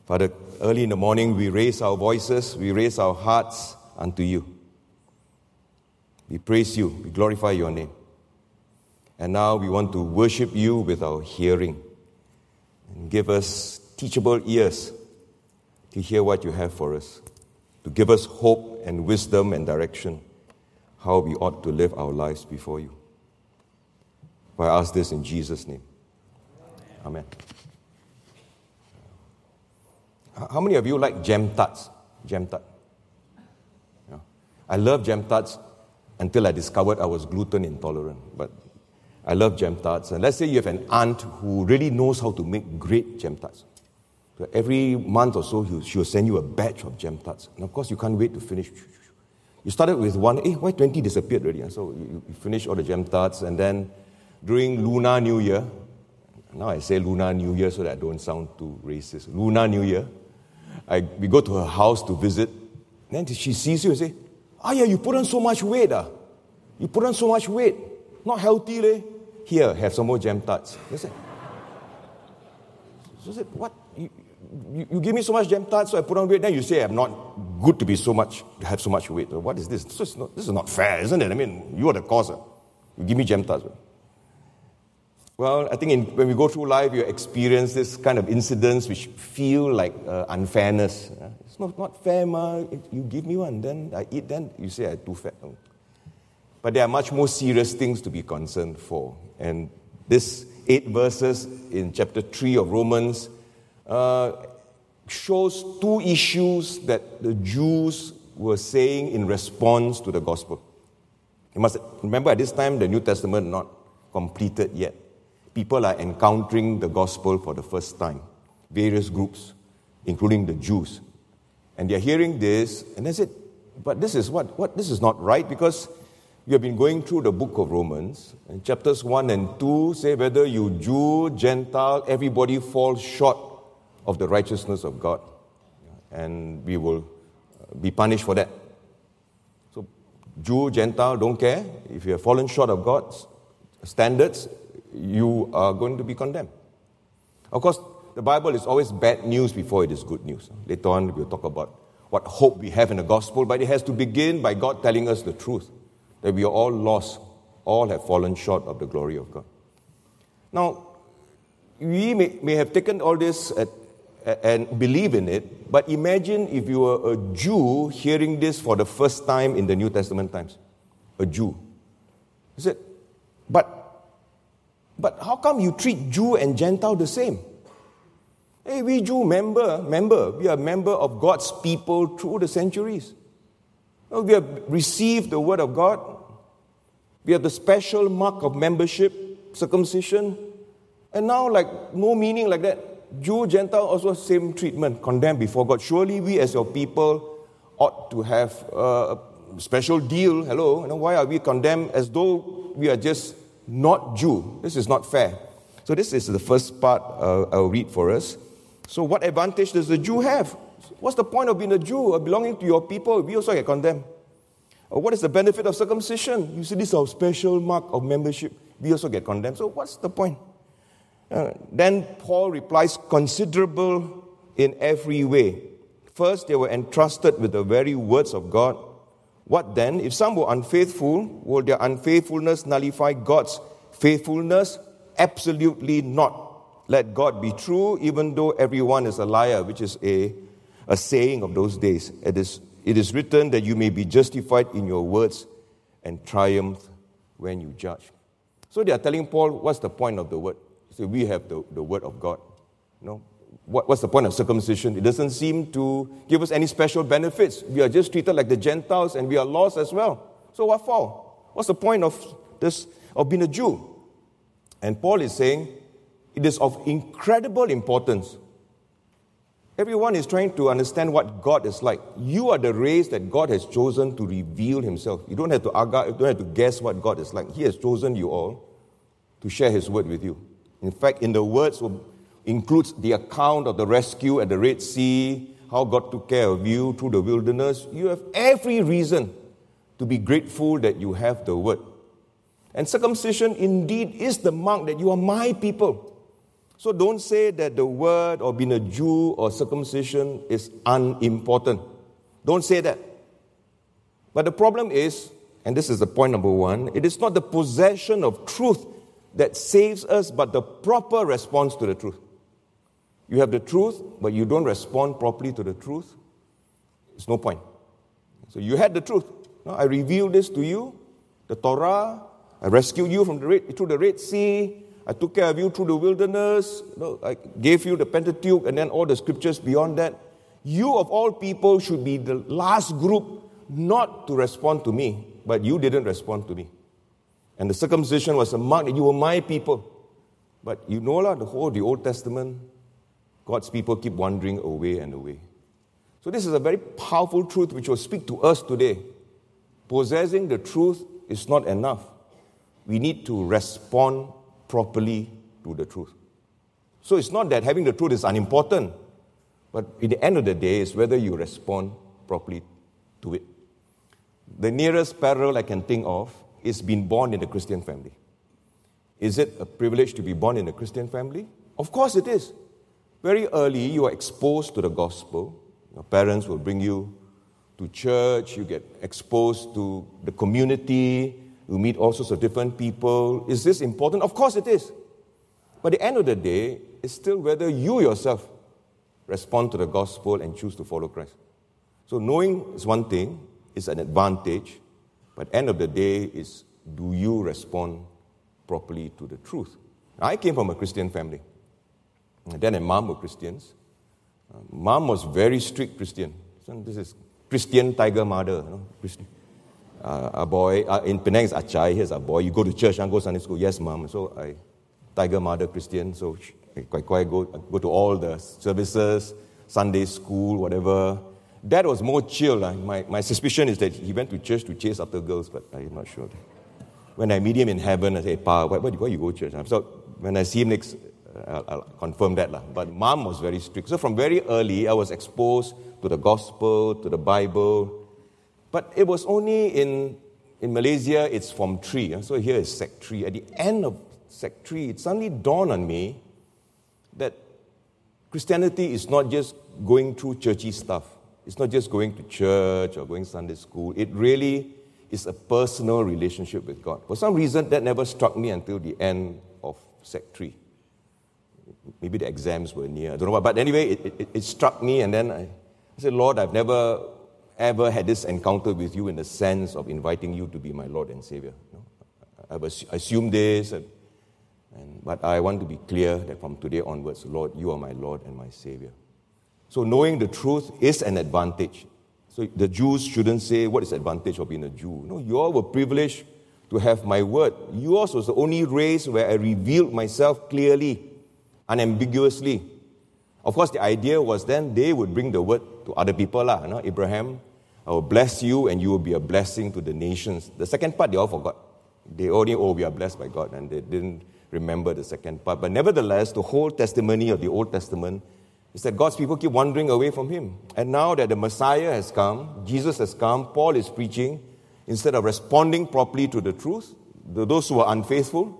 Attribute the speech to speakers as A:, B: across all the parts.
A: Father, early in the morning we raise our voices, we raise our hearts unto you. We praise you, we glorify your name. And now we want to worship you with our hearing. And give us teachable ears to hear what you have for us. To give us hope and wisdom and direction, how we ought to live our lives before you. For I ask this in Jesus' name. Amen. How many of you like jam tarts? Jam tart. Yeah. I love jam tarts until I discovered I was gluten intolerant. But I love jam tarts. And let's say you have an aunt who really knows how to make great jam tarts. So every month or so, she will send you a batch of jam tarts. And of course, you can't wait to finish. You started with one. Why 20 disappeared already? So you finish all the jam tarts. And then during Lunar New Year, now I say Lunar New Year so that I don't sound too racist. Lunar New Year, we go to her house to visit. Then she sees you and say, yeah, you put on so much weight. You put on so much weight. Not healthy, leh? Here, have some more jam tarts. I said, what? You give me so much jam tarts, so I put on weight. Then you say I'm not good to have so much weight. What is this? This is not fair, isn't it? I mean, you are the cause. You give me jam tarts. Well, I think when we go through life, you experience this kind of incidents which feel like unfairness. It's not fair, ma. You give me one, then I eat, then you say I'm too fat. But there are much more serious things to be concerned for. And this 8 verses in chapter 3 of Romans shows 2 issues that the Jews were saying in response to the gospel. You must remember at this time the New Testament not completed yet. People are encountering the gospel for the first time. Various groups, including the Jews. And they're hearing this, and they said, but this is what? This is not right, because we have been going through the book of Romans, and chapters 1 and 2 say whether you Jew, Gentile, everybody falls short of the righteousness of God. And we will be punished for that. So Jew, Gentile, don't care. If you have fallen short of God's standards, you are going to be condemned. Of course, the Bible is always bad news before it is good news. Later on, we'll talk about what hope we have in the gospel, but it has to begin by God telling us the truth, that we are all lost, all have fallen short of the glory of God. Now, we may have taken all this and believe in it, but imagine if you were a Jew hearing this for the first time in the New Testament times. A Jew. He said, but how come you treat Jew and Gentile the same? Hey, we Jew, member, we are member of God's people through the centuries. We have received the word of God. We have the special mark of membership, circumcision. And now, no meaning like that. Jew, Gentile, also same treatment, condemned before God. Surely we as your people ought to have a special deal. Hello, why are we condemned as though we are just not Jew? This is not fair. So this is the first part I'll read for us. So what advantage does the Jew have? What's the point of being a Jew or belonging to your people? We also get condemned. Or what is the benefit of circumcision? You see, this is our special mark of membership. We also get condemned. So what's the point? Then Paul replies, considerable in every way. First, they were entrusted with the very words of God. What then? If some were unfaithful, will their unfaithfulness nullify God's faithfulness? Absolutely not. Let God be true, even though everyone is a liar, which is a saying of those days. It is written that you may be justified in your words and triumph when you judge. So they are telling Paul, what's the point of the word? So we have the word of God. What's the point of circumcision? It doesn't seem to give us any special benefits. We are just treated like the Gentiles and we are lost as well. So what for? What's the point of this, of being a Jew? And Paul is saying, it is of incredible importance. Everyone is trying to understand what God is like. You are the race that God has chosen to reveal himself. You don't have to argue, you don't have to guess what God is like. He has chosen you all to share his word with you. In fact, in the words includes the account of the rescue at the Red Sea, how God took care of you through the wilderness. You have every reason to be grateful that you have the word. And circumcision indeed is the mark that you are my people. So don't say that the word or being a Jew or circumcision is unimportant. Don't say that. But the problem is, and this is the point number one, it is not the possession of truth that saves us, but the proper response to the truth. You have the truth, but you don't respond properly to the truth, it's no point. So you had the truth. No, I revealed this to you, the Torah. I rescued you through the Red Sea. I took care of you through the wilderness. I gave you the Pentateuch and then all the scriptures beyond that. You of all people should be the last group not to respond to me, but you didn't respond to me. And the circumcision was a mark that you were my people. But you know, the Old Testament, God's people keep wandering away and away. So this is a very powerful truth which will speak to us today. Possessing the truth is not enough. We need to respond properly to the truth. So it's not that having the truth is unimportant, but at the end of the day, it's whether you respond properly to it. The nearest parallel I can think of is being born in a Christian family. Is it a privilege to be born in a Christian family? Of course it is. Very early, you are exposed to the gospel. Your parents will bring you to church. You get exposed to the community. You meet all sorts of different people. Is this important? Of course it is. But at the end of the day, it's still whether you yourself respond to the gospel and choose to follow Christ. So knowing is one thing, it's an advantage. But at the end of the day is, do you respond properly to the truth? I came from a Christian family. My dad and mom were Christians. Mom was very strict Christian. So this is Christian tiger mother. Christian. A boy, in Penang is Achai, here's a boy. You go to church and go to Sunday school. Yes, mom. So tiger mother Christian. So I go to all the services, Sunday school, whatever. Dad was more chill. My suspicion is that he went to church to chase after girls, but I'm not sure. When I meet him in heaven, I say, Pa, why you go to church? So when I see him next, I'll confirm that. But mom was very strict. So from very early, I was exposed to the gospel, to the Bible. But it was only in Malaysia, it's Form 3. So here is Sec 3. At the end of Sec 3, it suddenly dawned on me that Christianity is not just going through churchy stuff. It's not just going to church or going to Sunday school. It really is a personal relationship with God. For some reason, that never struck me until the end of Sec 3. Maybe the exams were near, I don't know what. But anyway, it struck me, and then I said, Lord, I've never ever had this encounter with you in the sense of inviting you to be my Lord and Savior. I've assumed this, but I want to be clear that from today onwards, Lord, you are my Lord and my Savior. So knowing the truth is an advantage. So the Jews shouldn't say, what is the advantage of being a Jew? No, you all were privileged to have my word. Yours was the only race where I revealed myself clearly, unambiguously. Of course, the idea was then they would bring the word to other people. Abraham, I will bless you and you will be a blessing to the nations. The second part, they all forgot. They only, we are blessed by God, and they didn't remember the second part. But nevertheless, the whole testimony of the Old Testament is that God's people keep wandering away from Him. And now that the Messiah has come, Jesus has come, Paul is preaching, instead of responding properly to the truth, those who are unfaithful,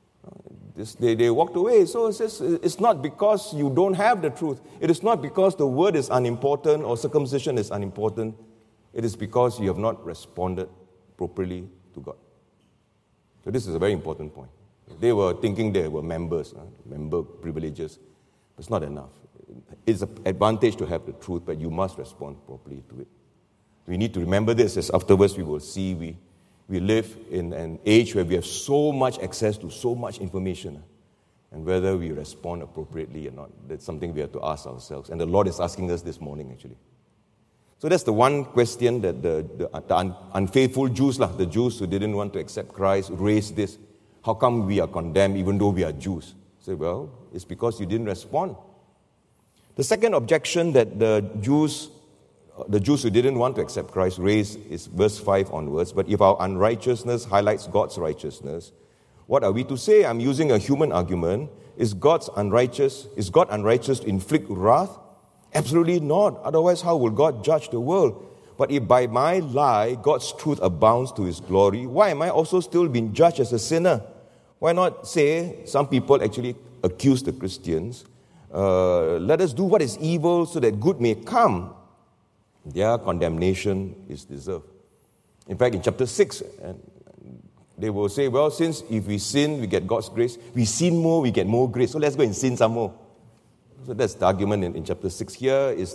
A: they walked away. So it's not because you don't have the truth. It is not because the word is unimportant or circumcision is unimportant. It is because you have not responded properly to God. So this is a very important point. They were thinking they were members, member privileges. It's not enough. It's an advantage to have the truth, but you must respond properly to it. We need to remember this, as afterwards we will see we live in an age where we have so much access to so much information. And whether we respond appropriately or not, that's something we have to ask ourselves. And the Lord is asking us this morning, actually. So that's the one question that the unfaithful Jews, the Jews who didn't want to accept Christ, raised this. How come we are condemned even though we are Jews? Say, well, it's because you didn't respond. The second objection that the Jews who didn't want to accept Christ raised is verse 5 onwards. But if our unrighteousness highlights God's righteousness, what are we to say? I'm using a human argument. Is God unrighteous to inflict wrath? Absolutely not. Otherwise, how will God judge the world? But if by my lie God's truth abounds to His glory, why am I also still being judged as a sinner? Why not say some people actually accuse the Christians, let us do what is evil so that good may come, their condemnation is deserved. In fact, in chapter 6, they will say, well, since if we sin, we get God's grace. We sin more, we get more grace. So let's go and sin some more. So that's the argument in chapter 6 here is,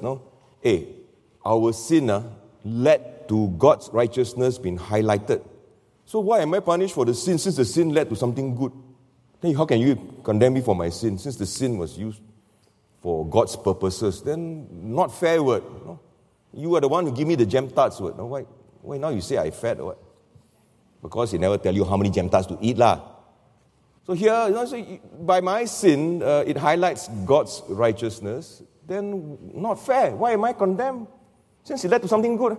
A: our sin led to God's righteousness being highlighted. So why am I punished for the sin since the sin led to something good? Then how can you condemn me for my sin since the sin was used for God's purposes? Then not fair word. No? You are the one who give me the jam tarts word. No? Why now you say I fat or what? Because he never tell you how many jam tarts to eat lah. So here, by my sin, it highlights God's righteousness. Then not fair. Why am I condemned? Since it led to something good.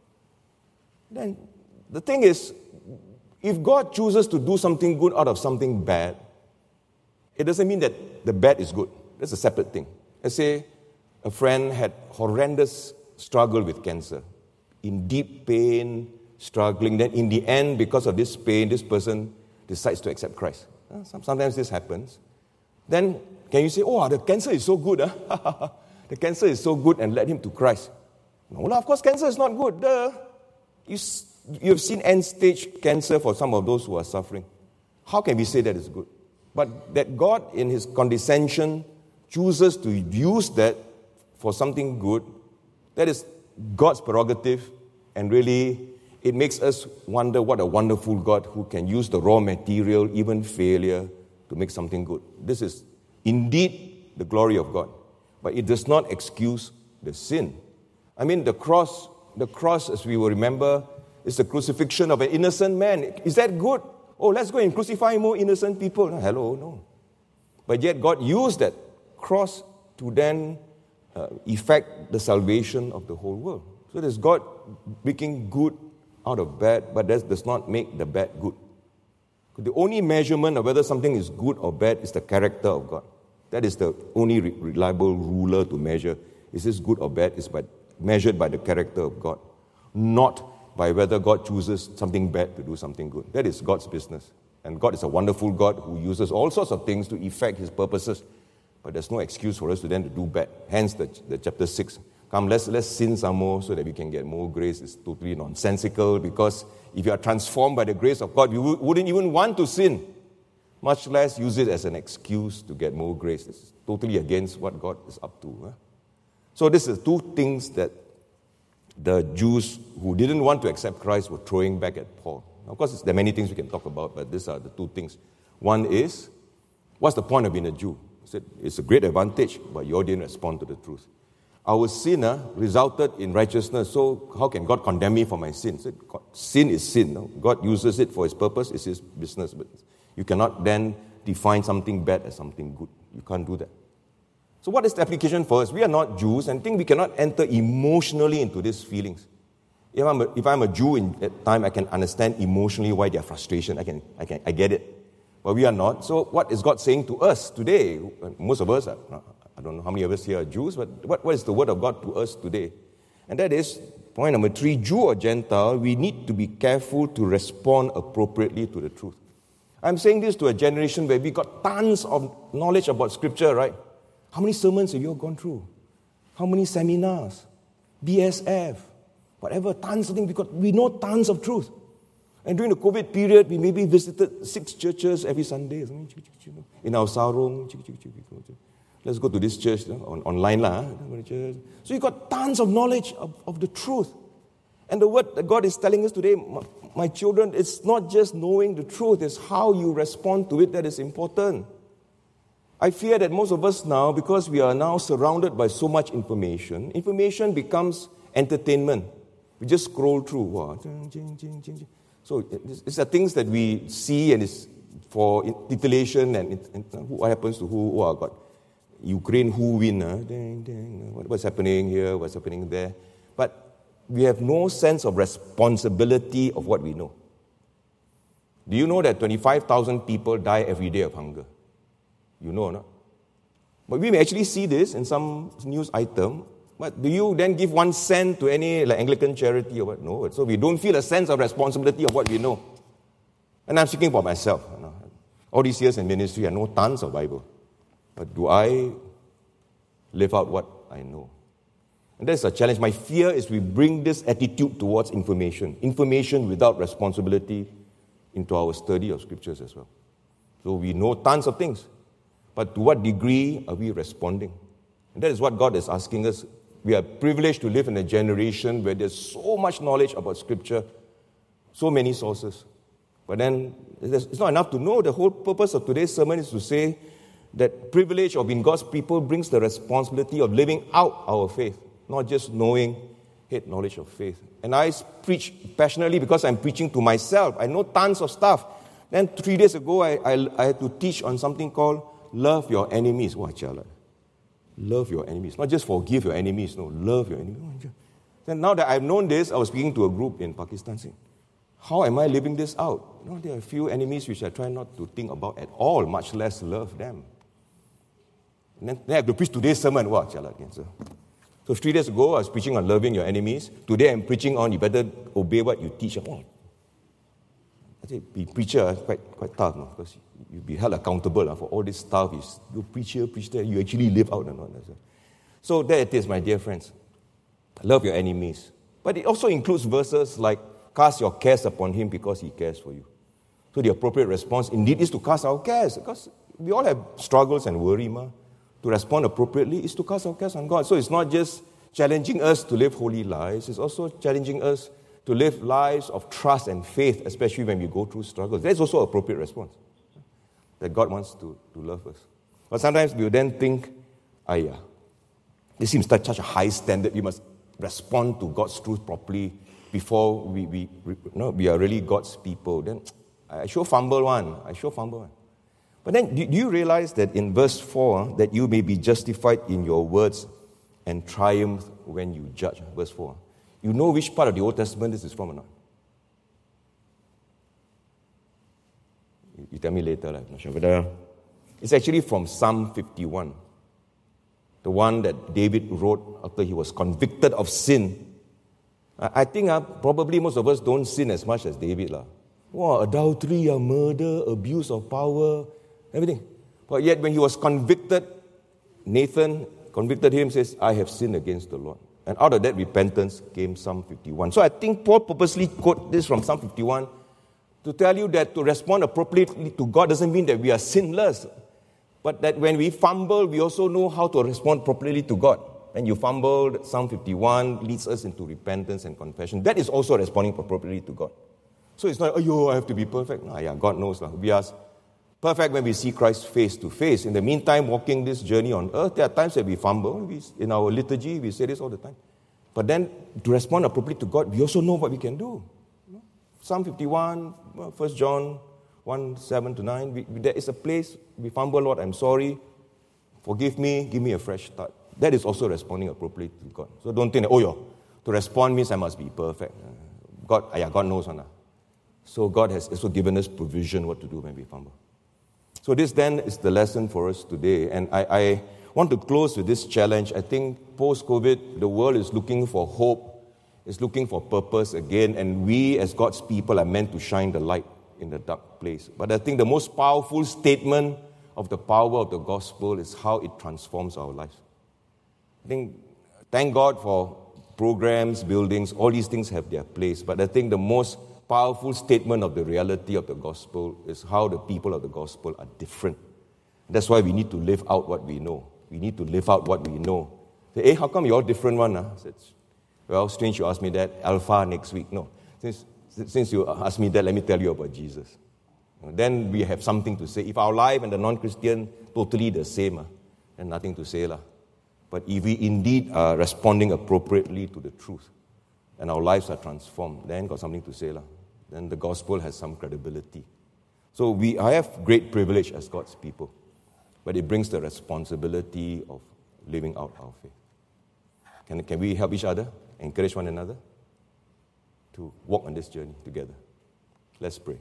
A: Then the thing is, if God chooses to do something good out of something bad, it doesn't mean that the bad is good. That's a separate thing. Let's say a friend had horrendous struggle with cancer, in deep pain, struggling. Then in the end, because of this pain, this person decides to accept Christ. Sometimes this happens. Then can you say, the cancer is so good. The cancer is so good and led him to Christ. No, of course cancer is not good. You have seen end-stage cancer for some of those who are suffering. How can we say that is good? But that God, in His condescension, chooses to use that for something good, that is God's prerogative, and really it makes us wonder what a wonderful God who can use the raw material, even failure, to make something good. This is indeed the glory of God. But it does not excuse the sin. I mean, the cross, as we will remember, is the crucifixion of an innocent man. Is that good? Oh, let's go and crucify more innocent people. No. But yet God used that cross to then effect the salvation of the whole world. So there's God making good out of bad, but that does not make the bad good. The only measurement of whether something is good or bad is the character of God. That is the only reliable ruler to measure. Is this good or bad? Is measured by the character of God, not by whether God chooses something bad to do something good. That is God's business. And God is a wonderful God who uses all sorts of things to effect His purposes. But there's no excuse for us to then to do bad. Hence the chapter 6. Come, let's sin some more so that we can get more grace. It's totally nonsensical, because if you are transformed by the grace of God, you wouldn't even want to sin, much less use it as an excuse to get more grace. It's totally against what God is up to. So this is two things that the Jews who didn't want to accept Christ were throwing back at Paul. Of course, there are many things we can talk about, but these are the two things. One is, what's the point of being a Jew? He said, it's a great advantage, but you all didn't respond to the truth. Our sin resulted in righteousness, so how can God condemn me for my sin? He said, sin is sin. No? God uses it for His purpose, it's His business. But you cannot then define something bad as something good. You can't do that. So what is the application for us? We are not Jews, and I think we cannot enter emotionally into these feelings. If I'm a Jew in that time, I can understand emotionally why they are frustration. I get it. But we are not. So what is God saying to us today? Most of us, I don't know how many of us here are Jews, but what is the word of God to us today? And that is, point number 3, Jew or Gentile, we need to be careful to respond appropriately to the truth. I'm saying this to a generation where we got tons of knowledge about Scripture, right? How many sermons have you all gone through? How many seminars? BSF? Whatever, tons of things. We know tons of truth. And during the COVID period, we maybe visited 6 churches every Sunday. In our sarong. Let's go to this church, online lah. So you got tons of knowledge of the truth. And the word that God is telling us today, my children, it's not just knowing the truth, it's how you respond to it that is important. I fear that most of us now, because we are now surrounded by so much information becomes entertainment. We just scroll through. Wow. So it's the things that we see, and it's for titillation and what happens to who are got Ukraine, who win. What's happening here, what's happening there. But we have no sense of responsibility of what we know. Do you know that 25,000 people die every day of hunger? You know or not? But we may actually see this in some news item. But do you then give 1 cent to any Anglican charity or what? No. So we don't feel a sense of responsibility of what we know. And I'm speaking for myself. All these years in ministry, I know tons of Bible. But do I live out what I know? And that's a challenge. My fear is we bring this attitude towards information without responsibility into our study of scriptures as well. So we know tons of things, but to what degree are we responding? And that is what God is asking us. We are privileged to live in a generation where there's so much knowledge about scripture, so many sources. But then it's not enough to know. The whole purpose of today's sermon is to say that privilege of being God's people brings the responsibility of living out our faith, not just knowing, knowledge of faith. And I preach passionately because I'm preaching to myself. I know tons of stuff. Then 3 days ago, I had to teach on something called love your enemies. Love your enemies. Not just forgive your enemies. No, love your enemies. Then now that I've known this, I was speaking to a group in Pakistan saying, how am I living this out? There are a few enemies which I try not to think about at all, much less love them. And then I have to preach today's sermon. So 3 days ago, I was preaching on loving your enemies. Today, I'm preaching on you better obey what you teach. I say, be preacher, quite tough, because you'll be held accountable for all this stuff. You preach here, preach there, you actually live out. So there it is, my dear friends. Love your enemies. But it also includes verses like, cast your cares upon him because he cares for you. So the appropriate response indeed is to cast our cares, because we all have struggles and worry. To respond appropriately is to cast our cares on God. So it's not just challenging us to live holy lives, it's also challenging us to live lives of trust and faith, especially when we go through struggles. That's also an appropriate response, that God wants to love us. But sometimes we will then think, this seems such a high standard, we must respond to God's truth properly before we are really God's people. Then I sure fumble one. But then, do you realize that in verse 4, that you may be justified in your words and triumph when you judge? Verse 4. You know which part of the Old Testament this is from or not? You tell me later, I'm not sure. But it's actually from Psalm 51. The one that David wrote after he was convicted of sin. I think probably most of us don't sin as much as David. Adultery, murder, abuse of power, everything. But yet when he was convicted, Nathan convicted him, says, I have sinned against the Lord. And out of that repentance came Psalm 51. So I think Paul purposely quote this from Psalm 51 to tell you that to respond appropriately to God doesn't mean that we are sinless, but that when we fumble, we also know how to respond properly to God. And you fumbled, Psalm 51 leads us into repentance and confession. That is also responding appropriately to God. So it's not, I have to be perfect. God knows. We are perfect when we see Christ face to face. In the meantime, walking this journey on earth, there are times that we fumble. In our liturgy, we say this all the time. But then, to respond appropriately to God, we also know what we can do. Psalm 51, 1 John 1, 7-9, there is a place we fumble, Lord, I'm sorry. Forgive me, give me a fresh start. That is also responding appropriately to God. So don't think that, to respond means I must be perfect. God knows. So God has also given us provision what to do when we fumble. So this then is the lesson for us today. And I want to close with this challenge. I think post-COVID, the world is looking for hope, is looking for purpose again, and we as God's people are meant to shine the light in the dark place. But I think the most powerful statement of the power of the gospel is how it transforms our lives. Thank God for programs, buildings, all these things have their place. But I think the most powerful statement of the reality of the gospel is how the people of the gospel are different. That's why we need to live out what we know. We need to live out what we know. Say, how come you're different one? I said, well, strange you ask me that. Alpha next week. No. Since you asked me that, let me tell you about Jesus. Then we have something to say. If our life and the non-Christian totally the same, then nothing to say. But if we indeed are responding appropriately to the truth, and our lives are transformed, then got something to say. Then the gospel has some credibility. So I have great privilege as God's people, but it brings the responsibility of living out our faith. Can we help each other, encourage one another to walk on this journey together? Let's pray.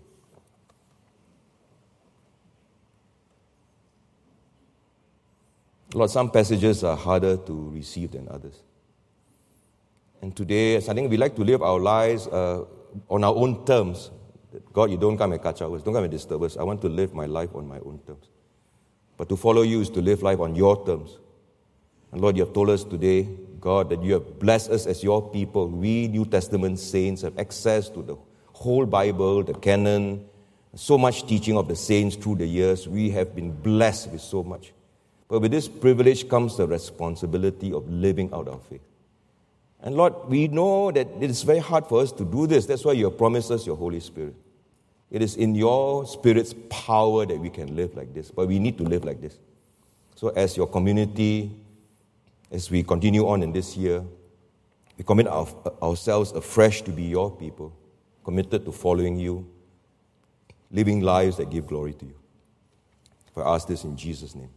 A: Lord, some passages are harder to receive than others. And today, I think we like to live our lives on our own terms. God, you don't come and catch us, don't come and disturb us. I want to live my life on my own terms. But to follow you is to live life on your terms. And Lord, you have told us today, God, that you have blessed us as your people. We, New Testament saints, have access to the whole Bible, the canon, so much teaching of the saints through the years. We have been blessed with so much. But with this privilege comes the responsibility of living out our faith. And Lord, we know that it is very hard for us to do this. That's why you have promised us your Holy Spirit. It is in your Spirit's power that we can live like this. But we need to live like this. So as your community, as we continue on in this year, we commit ourselves afresh to be your people, committed to following you, living lives that give glory to you. For I ask this in Jesus' name.